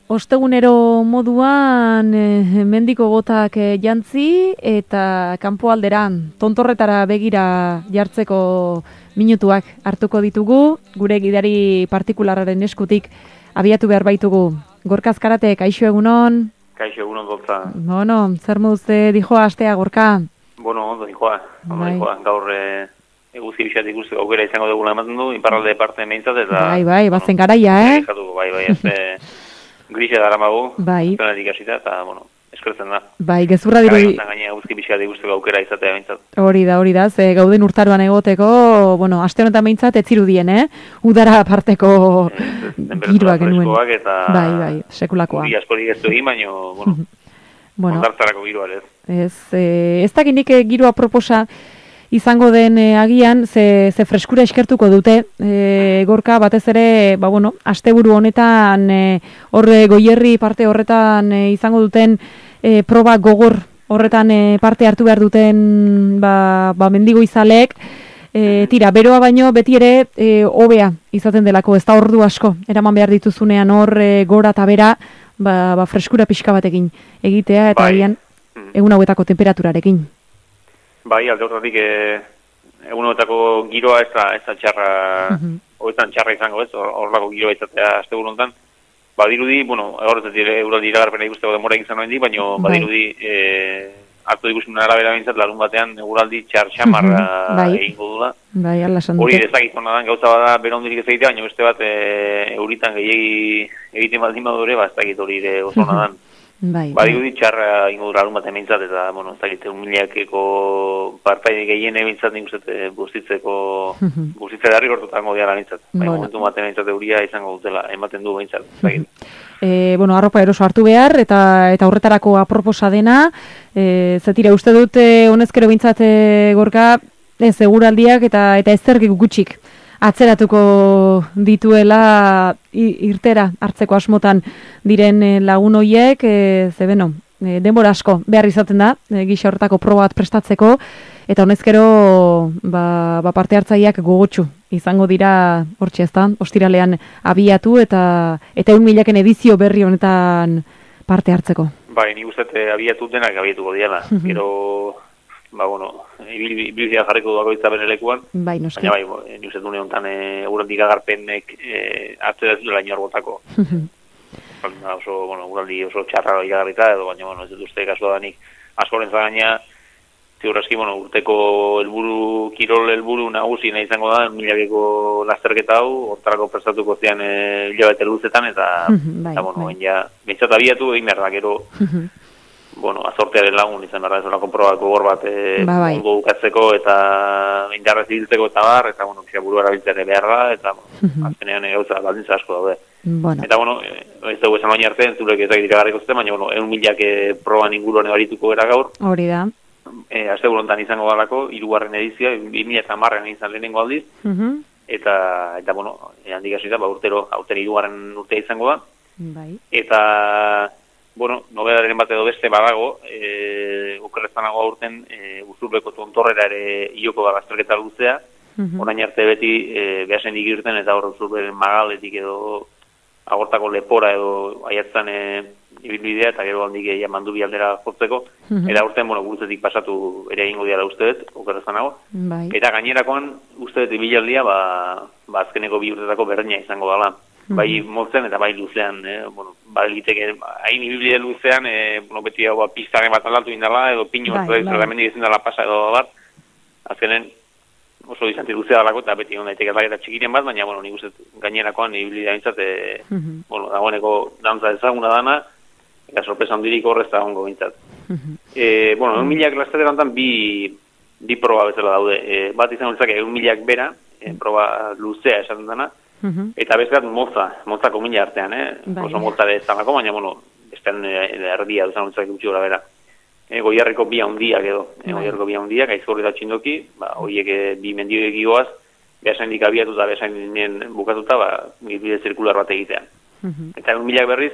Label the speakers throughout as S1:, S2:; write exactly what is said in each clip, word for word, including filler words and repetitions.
S1: ostegunero moduan e, mendiko botak e, jantzi eta kanpoalderan tontorretara begira jartzeko minutuak hartuko ditugu, gure gidari partikularraren eskutik abiatu behar baitugu. Gorka Azkarate, kaixo egunon?
S2: Kaixo egunon gotza.
S1: Bueno, zer moduzte dijoa astea, Gorka?
S2: Bueno, ondo dijoa, ondo dijoa, gaur e, eguzki bixatik guzti aukera izango dugula ematen du, inparralde parte meintzat eta...
S1: Bai, bai, bazen garaia, eh?
S2: Bai, bai, ez grisa dara magu,
S1: bai.
S2: Zenatik hasita, eta, bueno, eskertzen da.
S1: Bai, gezurra diru...
S2: Gara gaina eguzki bixatik guztiko aukera izatea meintzat.
S1: Hori da, hori da, ze gauden urtaroan egoteko, bueno, aste honetan meintzat ez zirudien, eh? Udara aparteko giroa genuen.
S2: Eta...
S1: Bai, bai, sekulakoa.
S2: Uri askorik ez du egin, baina, bueno, bueno ondartzarako giroa ez.
S1: Ez, eh, ez dakinik giroa proposa izango den e, agian, ze, ze freskura eskertuko dute, e, Gorka, batez ere, ba, bueno, asteburu honetan, e, horre goierri parte horretan e, izango duten e, proba gogor horretan e, parte hartu behar duten ba, ba, mendigo izalek, e, tira, beroa baino beti ere e, hobea izaten delako, ez da ordu asko, eraman behar dituzunean hor e, gora eta bera, ba, ba, freskura pixka batekin egitea, eta agian egun hauetako temperaturarekin.
S2: Bai, alde horretik e, egun hauetako giroa ez da, ez da txarra, horretan txarra izango ez, horrelako giroa izatea azte honetan. Badirudi, bueno, horretzen dire, euraldi iragarpena ikusteko demora egin zan noendik, baina bai. Badirudi e, hartu dikusun arabera bintzat, larun batean euraldi txar xamarra bai. Egingo dula.
S1: Bai, ala esan dute.
S2: Hori ezagizona da, gauza bada bera hondirik ez egitea, baina beste bat e, euritan gehiagi egiten baldin badure, ba, ez dakit hori ere oso nadan.
S1: Bai,
S2: badirudi txarra ingo dura larun batean bintzat, eta, bueno, ez dakit, un miliakeko partaide gehien bintzat nik uste bustitzeko, bustitze darri gortutango diara bintzat. Bai, momentu batean bintzat euria izango dutela, ematen du bintzat, ez dakit.
S1: E, bueno, arropa eroso hartu behar, eta eta horretarako aproposa dena, e, zetira uste dute honezkero bintzat e, Gorka, e, seguraldiak eta eta ezergik gutxik atzeratuko dituela irtera hartzeko asmotan diren lagun hoiek, e, ze beno, e, denbora asko behar izaten da, e, gisa horretako proba bat prestatzeko, eta honezkero ba, ba parte hartzaileak gogotsu izango dira hortxe ezta, ostiralean abiatu eta eta egun milaken edizio berri honetan parte hartzeko.
S2: Bai, nik uste abiatu denak abiatuko diala, gero... Ba, bueno, ibilbidea jarriko bakoitza bere lekuan.
S1: Bai, noski.
S2: Baina, bai, ni uste dune honetan euraldi iragarpenek hartzea ez duela inor botako. Oso, bueno, euraldi oso txarra iragarrita edo, baina, bueno, ez dut uste kasua danik askoren zagaina, ziurreski, bueno, urteko helburu, kirol helburu nagusi nahi izango da, milabeko lasterketa hau, hortarako prestatuko zian hilabete luzetan, eta, eta bueno, ja, bintzat abiatu egin behar da, gero, bueno, azortearen lagun izan behar da, ez olako probak gogor bat e, ba, bai. Ondo bukatzeko eta indarrez ibiltzeko eta bar, eta, bueno, pixka buru erabiltzere behar da, eta, bueno, azkenean gauza baldintza asko daude. Bueno. Eta, bueno, ez dugu esan baina arte, entzulek ezak diragarriko zuten, baina, bueno, egun milak proban inguruan ebarituko gara gaur.
S1: Hori da.
S2: E, Azte burontan izango galako, hirugarren edizia, bi mila eta hamarrean izan lehenengo aldiz, uh -huh. eta, eta, bueno, handik hasita, ba, urtero, aurten hirugarren urtea izango da. Bai. Eta... Bueno, nobedaren bat edo beste badago, e, okerrezanago aurten e, Uzurbeko tontorrera ere ioko da lasterketa luzea, uh-huh. Orain arte beti e, behasen digirten eta hor Uzurberen magaletik edo agortako lepora edo aiatzan e, ibilbidea eta gero handik ja mandubi aldera jotzeko, uh-huh. Eta aurten, bueno, gurutzetik pasatu ere egingo diala uste dut, okerrezanago, bai. Eta gainerakoan uste dut ibilaldia, ba, ba azkeneko bi urtetako berdina izango dela. Bai motzen eta bai luzean, eh, bueno, bai egiteke, hain ibibide luzean, eh, bueno, beti hau pistaren bat aldatu indala, edo pinu bat bai, bai. Mendik ezin dela pasa edo bat, azkenen oso izanti luzea dalako, eta beti ondaitek aldaketa txikiren bat, baina, bueno, nik uste gainerakoan ibibidea bintzat, eh, uh -huh. bueno, dagoeneko dantza ezaguna dana, eta sorpresa handirik horrez da hongo bintzat. Uh -huh. eh, bueno, egun milak lasterketa honetan bi, bi proba bezala daude, eh, bat izan horretzak egun milak bera, eh, proba luzea esaten dana, Uh-huh. Eta bezkat moza, mozako mila artean, eh? Bai. Oso mozare ez tanako, baina, bueno, bestean erdia duzan ontzak gutxi gora bera. E, goiarriko bi handiak edo, e, goiarriko bi handiak, aizkorri da txindoki, ba, horiek e, bi mendioek igoaz, behasain dik abiatu eta behasain bukatuta, ba, bide zirkular bat egitean. Uh-huh. Eta egun milak berriz,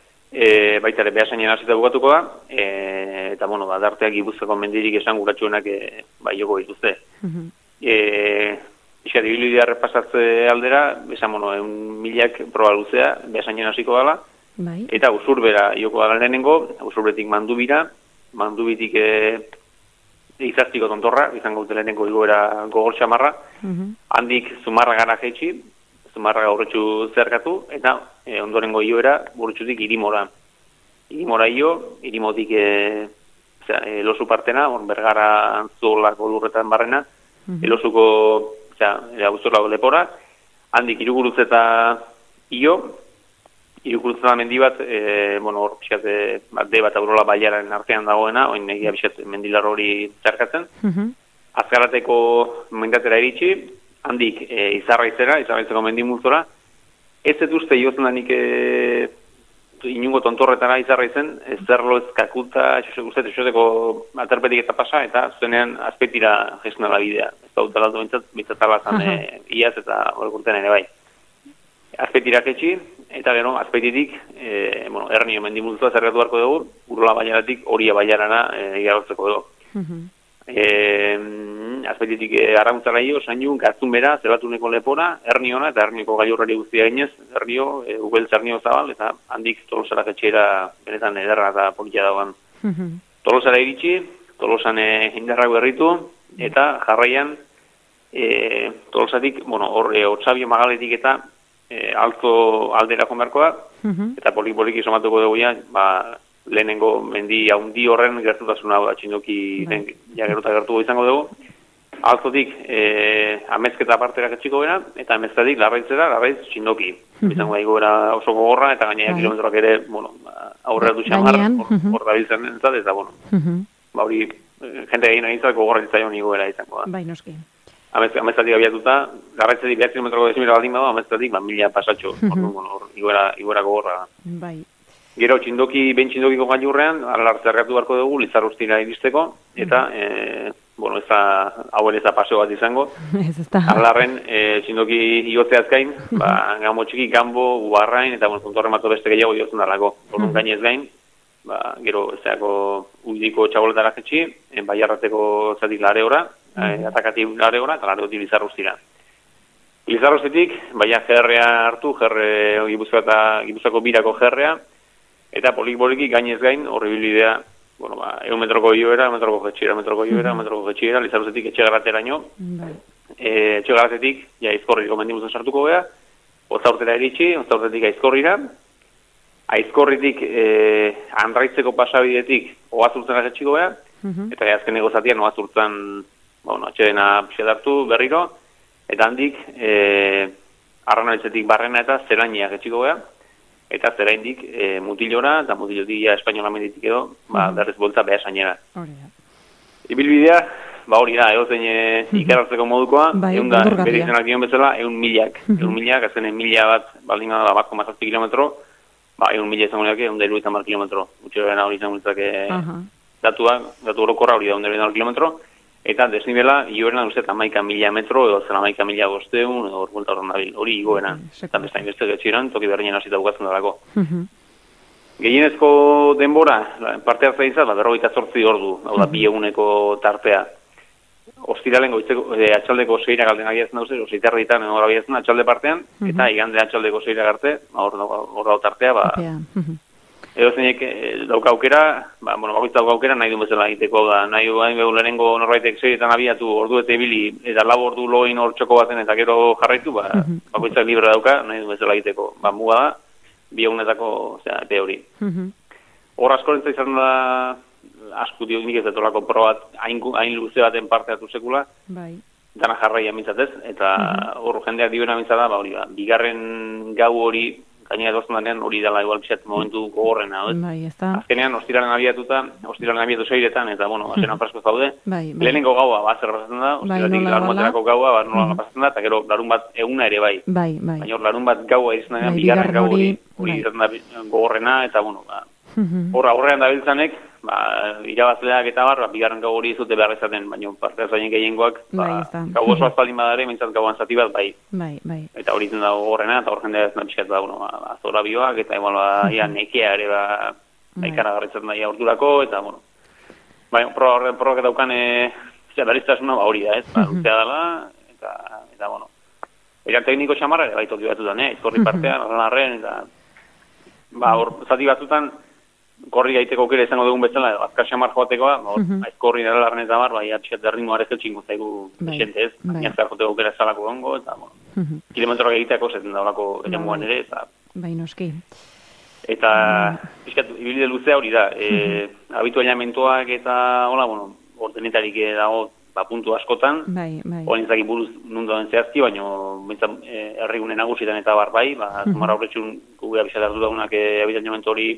S2: e, baita ere behasainen hasita bukatuko da, e, eta, bueno, ba, darteak Gipuzkoako mendirik esan guratxuenak, e, ba, joko dituzte. Uh-huh. E, Ixat, ibilbidea repasatze aldera, esan, bueno, egun milak proba luzea, behasainen hasiko dela,
S1: bai.
S2: Eta Usurbera ioko da lehenengo, Usurbetik Mandubira, Mandubitik e, izaztiko tontorra, izango dute lehenengo igoera gogor xamarra, uh-huh. handik Zumarra gara jaitsi, Zumarra gaurretxu zerkatu, eta e, ondorengo igoera burutxutik Irimora. Irimora io, Irimotik e, e, elosu partena, on Bergara Antzolako lurretan barrena, uh-huh. elosuko, osea, Auzolako lepora, handik Irugurutz eta io, Irugurutz eta mendi bat, e, bueno, hor pixat, e, de bat Aurola Baiaren artean dagoena, oin egia pixat mendilar hori zarkatzen. Uh-huh. Azkarateko mendatera iritsi, handik e, Izarraizera, Izarraizeko mendimultzora, ez ez uste jozen da nik e, inungo tontorretara Izarraizen, ez zerlo ez kakulta, uste esoteko aterpetik eta pasa, eta zuenean azpetira jesnala bidea. Ez da dut alatu bintzat, bintzatala zan uh-huh. e, iaz eta horrekurten ere bai. Azpetirak etxi, eta gero, azpetitik, e, bueno, Ernio mendimultua zergatu beharko dugu, Urola Baiaratik Oria Baiarana e, igarotzeko dugu. Uh-huh. E, azpetitik e, arrauntzara io, sainu, Gaztunbera, Zebatuneko lepora, Erniona, eta Ernioko gailurrari guztia ginez, Ernio, e, Ubeltz Ernio zabal, eta handik Tolosara etxera benetan ederra eta politia dagoan. Uh-huh. Tolosara iritsi, Tolosan e, indarrak berritu, eta jarraian, e, Tolosatik, bueno, hor, e, Otsabio Magaletik eta E, alto aldera jomerkoa, uh-huh. eta polik-poliki somatuko dugu ja, ba, lehenengo mendi haundi horren gertutasuna da txindoki den, ja geruta gertuko izango dugu. Altotik e, amezketa parterak etxiko bera, eta amezkatik larraitzera, larraitz txindoki. Uh-huh. Izango da igoera oso gogorra, eta gainera uh-huh. kilometroak ere, bueno, aurrera du xamar, hor uh-huh. dabiltzen entzat, eta bueno, uh-huh. ba hori, jente egin egintzat gogorra ditzaion igoera izango da.
S1: Bai, noski.
S2: Amezkatik abiatuta, garraitzetik behar kilometroko dezimera baldin bada, amezkatik ba, mila pasatxo, uh-huh. bueno, iguera, iguera gogorra.
S1: Bai.
S2: Gero, txindoki, behin txindokiko gailurrean, alar zergatu beharko dugu, Lizarrustira iristeko, eta, uh-huh. e, bueno, ez da, hauen ez da paseo bat izango.
S1: Ez ez da.
S2: Alarren, e, txindoki igotzeaz gain, ba, gambo txiki, gambo, ubarrain, eta, bueno, puntorren mato beste gehiago iotzen darako. Orduan uh-huh. gainez gain, ba, gero, ez dago, udiko txaboletara jetxi, baiarrateko zatik lareora, mm. atakati lareora, eta lareotik Lizarrustira. Lizarrustitik, baina gerrea hartu, gerre, Gipuzkoako birako gerrea, eta polik-poliki gainez gain, horri bilbidea, bueno, ba, egun metroko ioera, metroko jetxira, metroko ioera, mm. metroko jetxira, Lizarrustitik etxegarateraino, mm. e, etxegaratetik, ja, Aizkorriko mendimuzan sartuko beha, Otzaurtera iritsi, Otzaurtetik Aizkorrira, Aizkorritik e, Andraitzeko pasabidetik Oazurtzena jetxiko beha, uh-huh. eta azkeneko zatian Oazurtzan, bueno, atxedena pixetartu berriro, eta handik e, Arranoetzetik Barrena eta Zerainia jetxiko beha, eta Zeraindik e, Mutilora, eta Mutilotik ja Espainola menditik edo, ba, uh-huh. berrez bolta beha sainera.
S1: Horria.
S2: Ibilbidea, ba hori da, egozen e, uh-huh. ikerratzeko modukoa,
S1: bai,
S2: egun da, bere izenak dion bezala, egun milak, uh-huh. egun milak, azkenen mila bat, baldin da, bat koma zazpi kilometro, ba, egun mila izango lehiak, egun da iruetan bar kilometro. Utxera hori izango lehiak uh-huh. datua, datu orokorra hori da, egun da iruetan bar kilometro, eta desnibela, ioena uste amaika mila metro, edo zen amaika mila bosteun, edo orbuelta horren dabil, hori igoena. Eta bestain beste getxiran, toki berrien hasita bukatzen dalako. Uh-huh. Gehienezko denbora, parte hartzea izan, berrogeita zortzi ordu, hau da, bi eguneko tartea. Ostiralen goitzeko, e, atxaldeko seira galden abiatzen dauz, ositerra ditan, hor abiatzen atxalde partean, uh-huh. eta igande atxaldeko seira garte, hor da tartea, ba, uh-huh. edo zeinek dauka aukera, ba, bueno, bakoitza dauka aukera nahi duen bezala egiteko, da, nahi duen lehenengo norbaitek seiretan abiatu, ordu eta ibili, eta lau ordu loin hor txoko baten, eta gero jarraitu, ba, uh-huh. bakoitzak libre dauka, nahi duen bezala egiteko, ba, muga da, bi egunetako, osea, epe hori. Uh-huh. Hor askorentza izan da, asko dio nik ez detolako probat hain, hain luze baten parte hartu sekula, bai. Dana jarraia mintzatez, eta hor uh-huh. jendeak dioena mintzada, ba, hori ba, bigarren gau hori, gainera edozten danean hori dela igual pixat momentu gogorrena,
S1: bai, ez da.
S2: Azkenean, ostiralen abiatuta, ostiralen abiatu seiretan, eta, bueno, asenan uh-huh. frasko zaude, bai, bai. Lehenengo gaua, ba, zer pasatzen da, ostiratik bai, larun baterako gaua, ba, nola uh-huh. pasatzen da, eta gero larun bat eguna ere bai. Bai, bai. Baina hor larun bat gaua izan da, bai, bigarren gau hori, hori izaten da gogorrena, eta, bueno, ba, horra aurrean dabiltzanek, ba, irabazleak eta bar, ba, bigarren gau hori izute behar ezaten, baina parte zainen gehiengoak, ba, bai, gau oso azpaldin badare, mintzat gauan zati bat, bai. Bai, bai. Eta hori izan dago horrena, eta hor jendea ez napixat da, bueno, ba, zora bioak, eta igual, ba, ia nekea ere, ba, aikara garritzaten da, ia ordurako, eta, bueno, bai, proba horrek daukan, e, zera, beriztasuna, ba, hori da, ez, ba, luzea dela, eta, eta, bueno, eran tekniko xamarra, ere, bai, toki batutan, eh, izkorri partean, horren arren, eta, ba, hor, zati batzutan, korri gaiteko aukera izango dugun bezala, azkar xamar joatekoa, ba, hor, uh-huh. korri nara larren eta bar, bai, atxet derringo arezko txingo zaigu esente ez, bai. Azkar joteko aukera zalako gongo, eta, bueno, uh-huh. kilometroak egiteako zeten da olako ere muan ere, eta...
S1: Bai, noski.
S2: Eta, pixkat, ibilide luzea hori da, e, uh-huh. habituallamentoak eta, hola, bueno, hor denetarik dago, ba, puntu askotan, bai, bai. Horen zaki buruz nundu den zehazki, baina herrigune e, nagusietan eta bar bai, ba, uh-huh. zumarra horretxun gugea bizat hartu daunak e, habituallamentu hori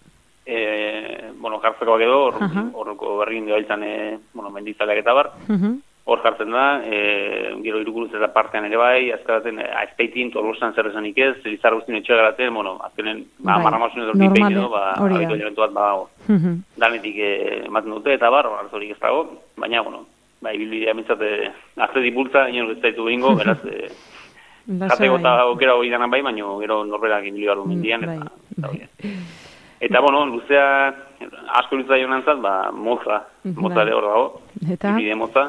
S2: E, bueno, jartzekoak edo, horreko uh-huh. berrikin gabiltzan, e, bueno, mendizaleak eta bar, hor uh-huh. jartzen da, e, gero irukuruz eta partean ere bai, azkaraten, aizpeitin, tolosan zer esanik ez, elizarra guztien etxea garaten, bueno, azkenen, ba, bai. marramazun edo kipein edo, ba, abitu elementu bat, ba, uh-huh. danetik ematen dute, eta bar, hori ez dago, baina, bueno, ba, ibilbidea mitzate, aztetik bultza, ino ez zaitu bingo, beraz, e, jateko eta aukera hori danan bai, baina gero norberak inbili barru mendian, eta, eta hori. Eta, bueno, luzea, asko luzea joan antzat, ba, moza, moza ere hor dago, ibide moza.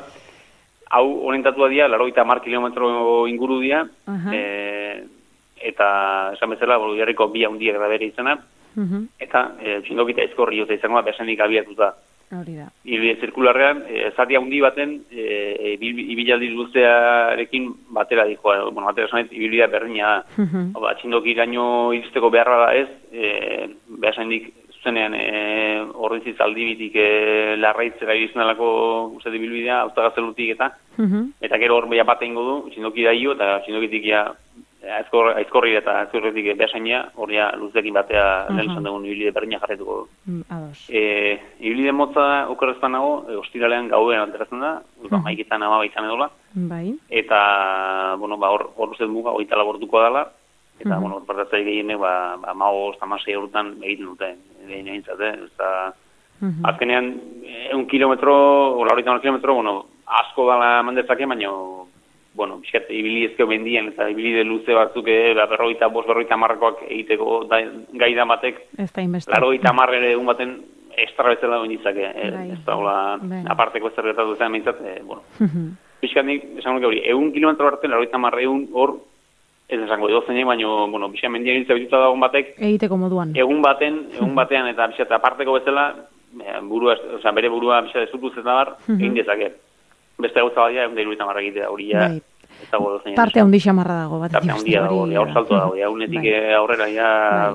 S2: Hau orientatua dira, laro eta mar kilometro inguru dira, uh-huh. e, eta, esan bezala, bolu jarriko bi handiak da bere izena, uh-huh. eta e, txindokita ezkorri jota izango da, behasenik abiatuta. Hori da. Ibide zirkularrean, e, zati handi baten, e, ibilaldi luzearekin batera dijoa, bueno, batera esanet, ibilbidea berdina da. Uh-huh. Ba, txindoki iraino iristeko beharra da ez, e, behasendik zuzenean e, ordizitz aldibitik e, larraitzera irizunalako uzete ibilbidea, auztagazelutik eta, uh-huh. eta gero hor beha bat egingo du, txindoki daio, eta txindokitik ja, aizkorri eta aizkorretik behasenia, hori luzekin batea uh-huh. lehen izan dugun ibilide berdina jarretuko du. Mm, e, ibilide motza okerrezpan nago, e, ostiralean gauen alteratzen da, uh-huh. maiketan ama izan edola, bai. Eta, bueno, ba, hor, hor uzet muga, hori talabortuko dela, eta, uh-huh. bueno, partatzai gehienek, ba, ba maoz, tamasei eurotan egiten dute, egin egin zate, eta, uh-huh. azkenean, egun kilometro, o laurita kilometro, bueno, asko dala mandezake, baina, bueno, bizkat, ibili ezkeo bendian, eta ibili de luze batzuk, e, berroita, bos berroita marrakoak egiteko da, gaida batek, laroita marrere egun baten estra bezala duen ditzake, e, ez da, hola, aparteko ez zerretatu zen, mintzat, e, bueno, bizkat, nik, esan nuke hori, egun kilometro arte, laroita marre egun hor, ez esango, edo zeinek, baina, bueno, bizkat, mendian giltza bituta da egun batek, egiteko moduan, egun baten, egun batean, eta bizkat, aparteko bezala, burua, oza, bere burua bizkat, ezutuz eta bar, egin dezake. Beste gauza badia, egun da iruita marra egitea, hori ja, ez dago dozein. Parte handi xamarra dago, bat. Parte handi dago, hor salto dago, egunetik aurrera, ja,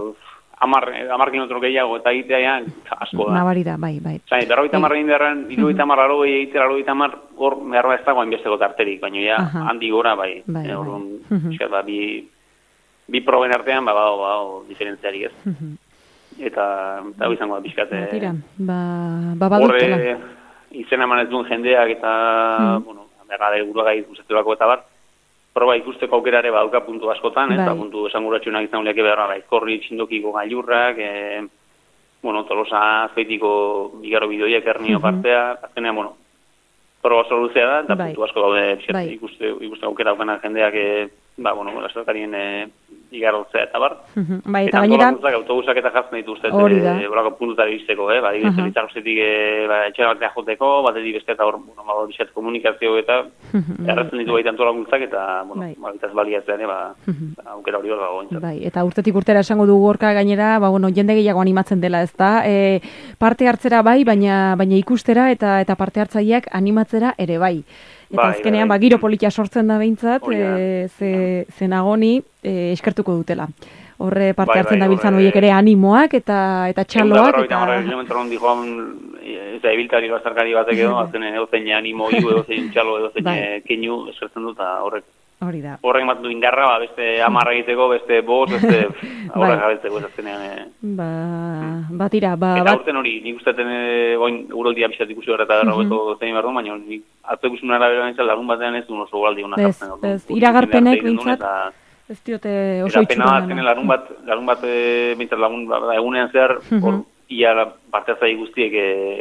S2: amar kilometro gehiago, eta egitea, ja, asko da. Nabarira, bai, bai. Zain, berroita marra egin beharren, iruita marra aro egitea, aroita mar, hor, beharra ez dago hainbesteko tarterik, baina ja, handi gora, bai. Hor, bizkat, ba, bi proben artean, ba, ba, ba, diferentziari ez. Eta, eta izango da, bizkat. Batira, ba, ba, badutela. Izena eman ez duen jendeak eta, mm. bueno, berrade guruagai ikusteturako eta bat, proba ikusteko aukerare baduka puntu askotan, eta puntu esanguratxunak izan uleak beharra, izkorri txindokiko gailurrak, e, bueno, Tolosa azpeitiko bigarro bidoiak ernio mm-hmm. partea, azkenean, bueno, proba oso luzea da, eta bai. Puntu asko daude bai. ikuste, ikuste aukera aukena jendeak, e, ba, bueno, lasakarien e, igarrotzea eta bar. Uh-huh. Bai, eta gainera... Eta autobusak eta jartzen dituzte, horako puntutara iristeko, eh? Ba, uh-huh. Litzarrozetik e, ba, etxera batea joteko, batetik beste eta hor, bueno, ba, bizat komunikazio eta uh-huh. erratzen ditu baita antolakuntzak eta, bueno, bai. Bagitaz baliatzean, ba, uh-huh. aukera hori hor dago. Bai, eta urtetik urtera esango dugu gorka gainera, ba, bueno, jende gehiago animatzen dela, ez da? E, parte hartzera bai, baina, baina ikustera eta eta parte hartzaileak animatzera ere bai. Eta bai, azkenean, bai. Ba, giro politia sortzen da behintzat, e, ze, ze nagoni e, eskertuko dutela. Horre parte bai, hartzen bai, da biltzan horiek ere animoak eta eta txaloak. Eta horre, kilometro hondi joan, eta ebiltari bazarkari batek edo, azkenen edo zein animo hiu, edo zein txalo, edo zein bai. Keinu eskertzen dut, eta horrek. Hori da. Horrek ematen du indarra, ba, beste amarra egiteko, beste bost, beste horrek gabetzeko ez azkenean. E... Ba, bat ira, ba... Eta bat... urten hori, nik usteten oin uroldia bizat ikusi horreta garra uh-huh. beto zein behar du, baina nik atzo ikusun arabera bintzat larun batean ez duen oso galdi hona jartzen. Ez, iragarpenek bintzat, ez diote oso itxutan. Eta pena, larun bat, larun bat bintzat lagun egunean zehar, hor, ia parte hartzai guztiek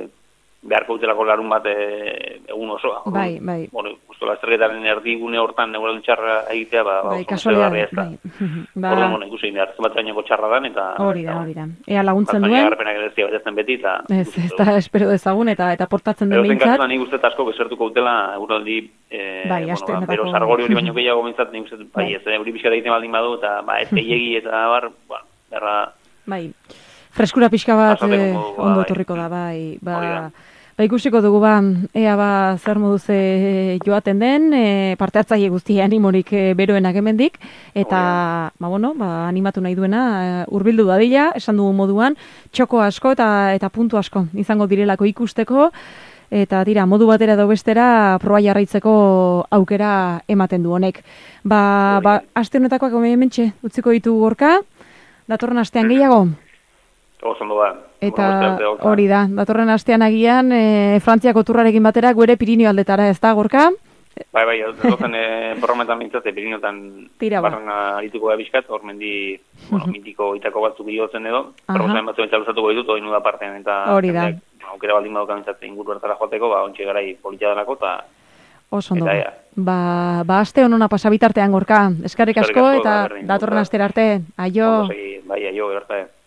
S2: beharko utelako larun bat egun osoa. Bai, bai. Bueno, justo lasterketaren erdigune hortan neguran txarra egitea, ba, bai, kasualidad, bai. Ba... Horren, bueno, ikusi behar, zenbat gaineko txarra dan, eta... Hori da, hori da. Ea laguntzen duen... Garpenak edezia betetzen beti, eta... Ez, ez da, espero dezagun, eta eta portatzen den behintzat... Erozen kasuan, nik uste asko besertuko utela, euraldi... Bai, aste... Bueno, bero sargori hori baino gehiago behintzat, nik uste, bai, ez, hori pixka egiten baldin badu, eta, ba, ez gehiagi, eta, bar, bueno, berra...
S1: Bai, freskura pixka bat eh, ondo etorriko da, bai, ba, ba ikusiko dugu ba, ea ba zer moduz e, joaten den, e, parte hartzaile guztia animorik e, beroenak hemendik, eta, ba bueno, ba, animatu nahi duena, e, hurbildu dadila, esan dugu moduan, txoko asko eta eta puntu asko izango direlako ikusteko, eta tira, modu batera edo bestera proba jarraitzeko aukera ematen du honek. Ba, ba aste honetakoak hementxe utziko ditu Gorka, datorren astean gehiago?
S2: Osondo ba.
S1: Eta hori da, datorren astean agian e, Frantziako turrarekin batera gure Pirinio aldetara, ez da, Gorka?
S2: Bai, bai, dozen e, borrometan mintzate Piriniotan barren arituko da bizkat, hor mendi, bueno, mitiko itako batzuk bihotzen edo, borrometan batzuk entzaluzatuko ditut, hori nuda partean, eta
S1: hori da.
S2: Aukera baldin badukan mintzate inguru hartara joateko, ba, ontsi garai politia danako, eta
S1: oso ondo. Ba, ba aste honona pasabitartean Gorka, eskarrik asko, eta datorren astera arte, aio.
S2: Bai, aio, gerta.